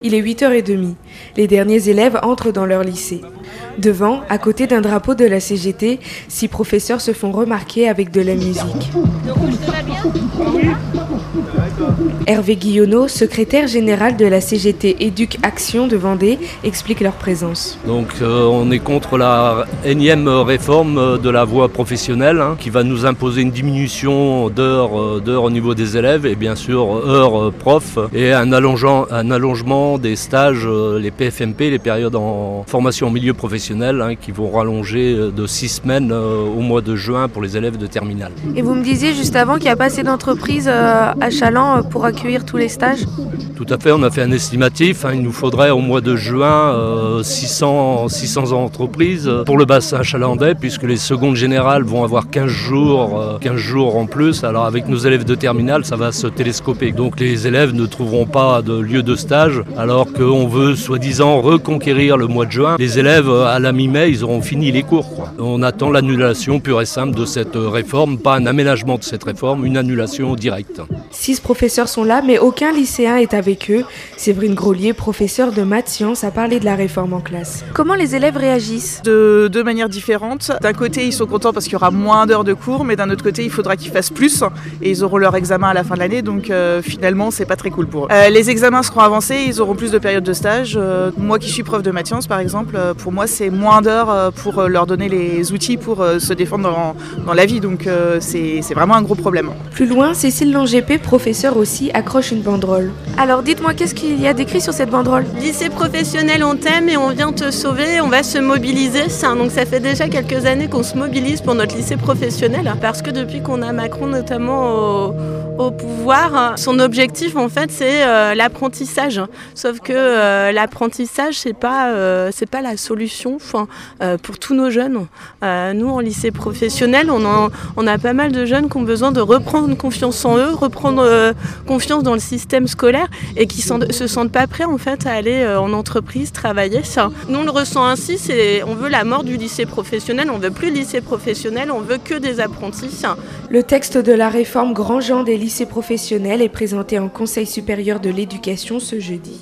Il est 8h30. Les derniers élèves entrent dans leur lycée. Devant, à côté d'un drapeau de la CGT, 6 professeurs se font remarquer avec de la musique. Hervé Guillonneau, secrétaire général de la CGT Éduc Action de Vendée, explique leur présence. Donc on est contre la énième réforme de la voie professionnelle qui va nous imposer une diminution d'heures au niveau des élèves et bien sûr heures prof et un allongement des stages, les PFMP, les périodes en formation en milieu professionnel qui vont rallonger de 6 semaines au mois de juin pour les élèves de terminale. Et vous me disiez juste avant qu'il n'y a pas assez d'entreprises à Chaland pour accueillir tous les stages ? Tout à fait, on a fait un estimatif, il nous faudrait au mois de juin 600 entreprises pour le bassin chalandais puisque les secondes générales vont avoir 15 jours en plus. Alors avec nos élèves de terminale, ça va se télescoper. Donc les élèves ne trouveront pas de lieu de stage alors qu'on veut soi-disant reconquérir le mois de juin. Les élèves à la mi-mai, ils auront fini les cours. On attend l'annulation pure et simple de cette réforme, pas un aménagement de cette réforme, une annulation directe. 6 professeurs sont là, mais aucun lycéen est avec eux. Séverine Grolier, professeure de maths sciences, a parlé de la réforme en classe. Comment les élèves réagissent ? De deux manières différentes. D'un côté, ils sont contents parce qu'il y aura moins d'heures de cours, mais d'un autre côté, il faudra qu'ils fassent plus et ils auront leur examen à la fin de l'année, donc finalement, c'est pas très cool pour eux. Les examens seront avancés, ils auront plus de périodes de stage. Moi qui suis prof de maths sciences, par exemple, pour moi, c'est moins d'heures pour leur donner les outils pour se défendre dans la vie, donc c'est vraiment un gros problème. Plus loin, Cécile Langépé, professeure aussi, accroche une banderole. Alors dites-moi, qu'est-ce qu'il y a d'écrit sur cette banderole ? Lycée professionnel, on t'aime et on vient te sauver, on va se mobiliser. Donc ça fait déjà quelques années qu'on se mobilise pour notre lycée professionnel, parce que depuis qu'on a Macron notamment au pouvoir, son objectif en fait c'est l'apprentissage. Sauf que l'apprentissage c'est pas la solution pour tous nos jeunes. Nous en lycée professionnel, on a pas mal de jeunes qui ont besoin de reprendre confiance en eux, reprendre confiance dans le système scolaire et qui se sentent pas prêts en fait à aller en entreprise travailler. Nous on le ressent ainsi, on veut la mort du lycée professionnel, on veut plus de lycée professionnel, on veut que des apprentis. Le texte de la réforme Grandjean des lycées professionnels est présenté en Conseil supérieur de l'éducation ce jeudi.